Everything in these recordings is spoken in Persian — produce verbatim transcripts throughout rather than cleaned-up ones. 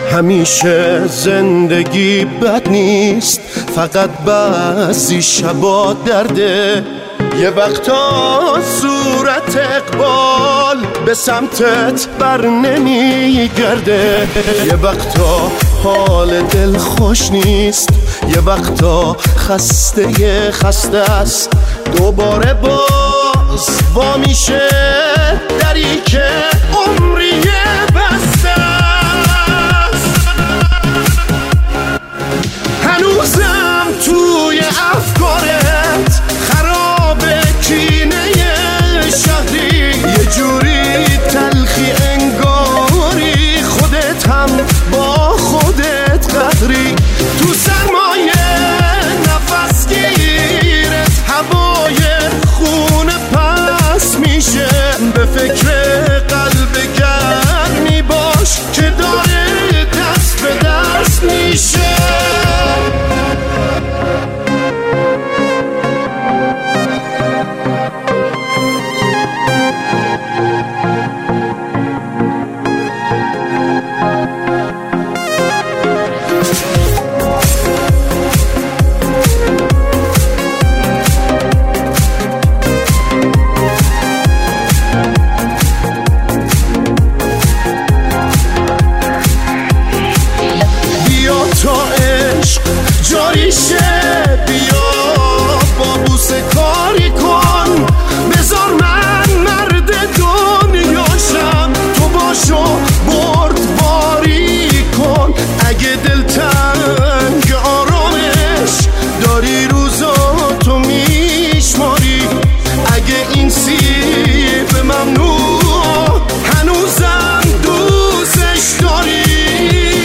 همیشه زندگی بد نیست، فقط بعضی شبا درده. یه وقتا صورت اقبال به سمتت بر نمیگرده، یه وقتا حال دل خوش نیست، یه وقتا خسته خسته است. دوباره باز وا میشه دری که عمری بسته است. هنوزم توی افکارت خرابه کینه شهری، یه جوری تلخی انگاری خودت هم با خودت قهری. تو سرمایه نفس گیرت هوای خونه پس میشه، به فکر قلب گرمی باش که داره دست به دست میشه. جاری شه بیا با بوسه کاری کن، بذار من مرد دنیاشم، تو باشو بردباری کن. اگه دلتنگ آرامش داری روزا تو میشماری، اگه این سیب ممنوع هنوزم دوستش داری،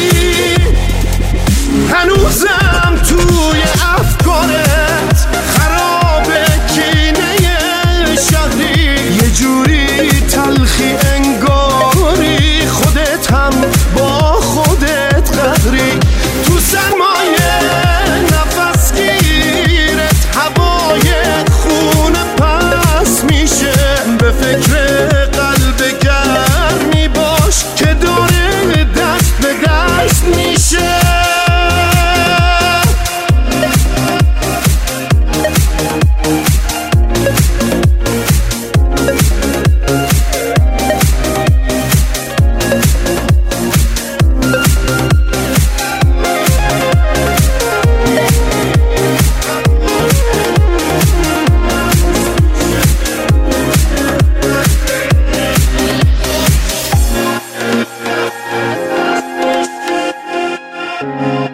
هنوزم توی افکارت خرابه کینه شهری، یه جوری تلخی انگاری خودت هم با خودت قهری. تو سرمایه نفس گیرت هوای خونه پس میشه، به فکر قلب گرمی باش که داره دست به دست میشه. Thank you.